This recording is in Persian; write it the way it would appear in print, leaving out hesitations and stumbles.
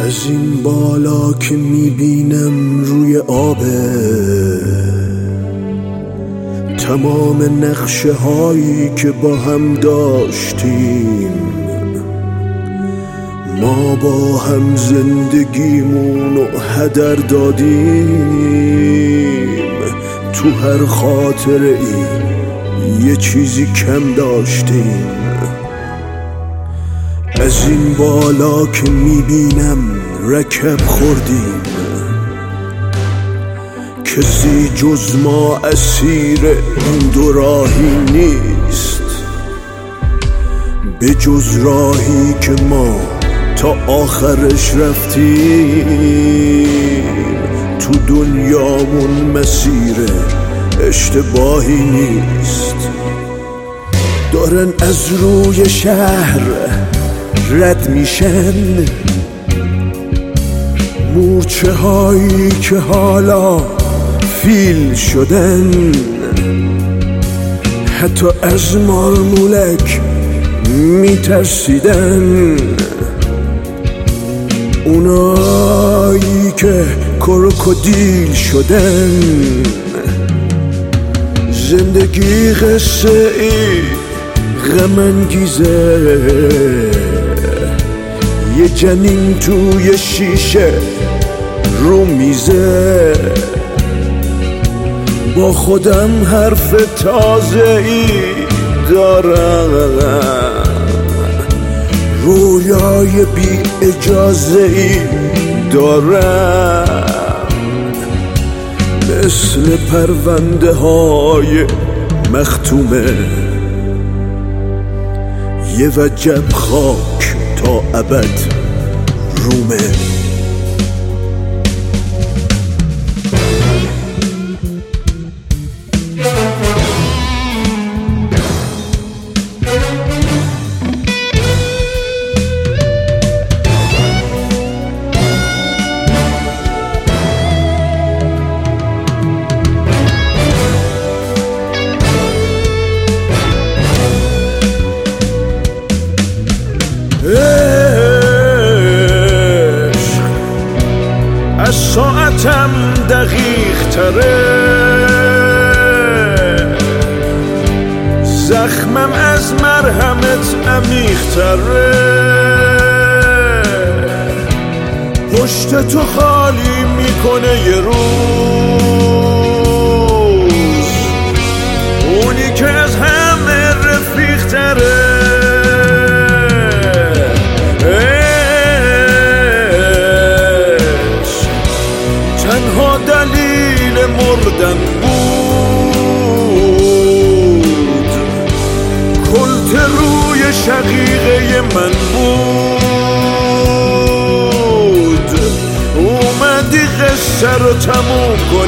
از این بالا که میبینم روی آبه، تمام نقشه هایی که با هم داشتیم، ما با هم زندگیمونو هدر دادیم. تو هر خاطره ای یه چیزی کم داشتیم. از این بالا که میبینم رکب خوردیم، کسی جز ما اسیر این دو راهی نیست، به جز راهی که ما تا آخرش رفتیم. تو دنیامون مسیر اشتباهی نیست. دارن از روی شهر رد میشن مورچه هایی که حالا فیل شدن، حتی از مارمولک میترسیدن. اونایی که کروکودیل شدن. زندگی قصه ای غم انگیزه، یه جنین توی شیشه رو میزه. با خودم حرف تازه ای دارم، رویای بی اجازه ای دارم. مثل پرونده های مختومه، یه وجب خاک تا ابد رومه. از ساعتم دقیق تره، زخمم از مرهمت عمیق تره. پشت تو خالی میکنه یه روز، اونی که از همه رفیق تره. تنها دلیل مردن بود، کلت روی شقیقه من بود. اومدی قصه رو تموم کنی،